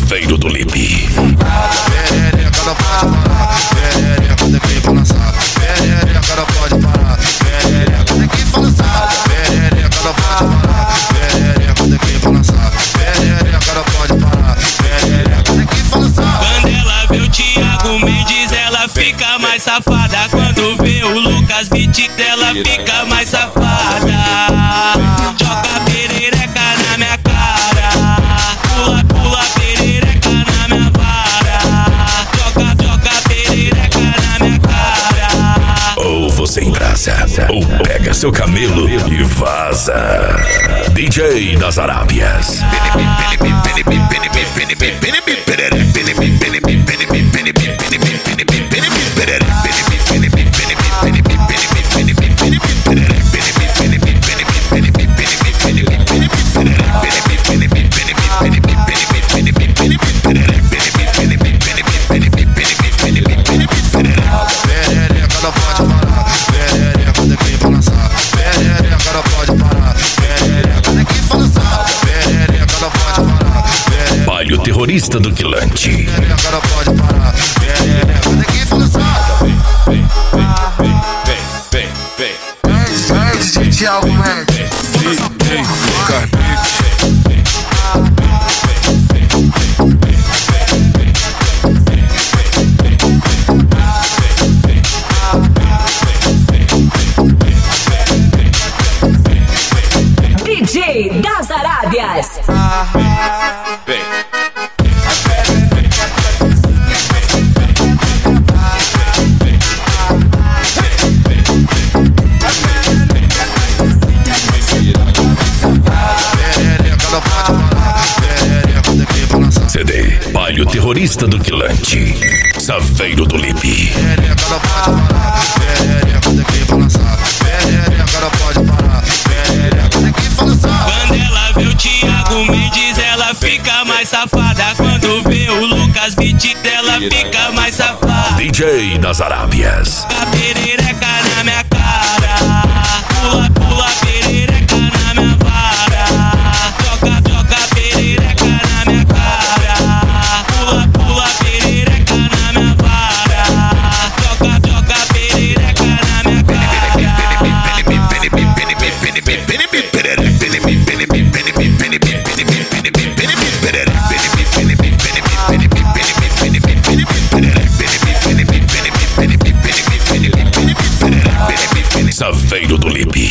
Saveiro do Lipe. Perereca não pode parar, perereca tem que balançar. Perereca não pode parar, perereca tem que balançar. Perereca não pode parar, perereca tem que balançar. Perereca não pode parar, perereca tem que balançar. Quando ela vê o Thiago Mendes, ela fica mais safada. Quando vê o Lucas Beat, ela fica mais safada. Joga perereca na minha cara, pula, pula perereca na minha vara. Joga perereca na minha cara. Ou você embrasa, ou pega seu camelo e vaza. DJ das Arábias. Perereca não pode parar, perereca tem que balançar. Perereca não pode parar, perereca tem que balançar. Perereca não pode parar, perereca. Baile o terrorista do Quilante. Perereca não pode parar, perereca tem que balançar. DJ Thiago Mendes. DJ Lucas Beat. DJ das Arábias. Perereca não pode parar, perereca tem que balançar. CD Baile o terrorista do Quilante. Saveiro do Lipe. Perereca não pode parar, perereca tem que balançar. Perereca não pode parar, perereca tem que balançar. Quando ela vê o Thiago Mendes, ela fica mais safada. Quando vê o Lucas Beat, ela fica mais safada. DJ das Arábias. Joga perereca na minha cara, pula, pula perereca na minha vara. Joga perereca na minha cara, pula, pula perereca na minha vara. Joga perereca na minha Saveiro do Lipe.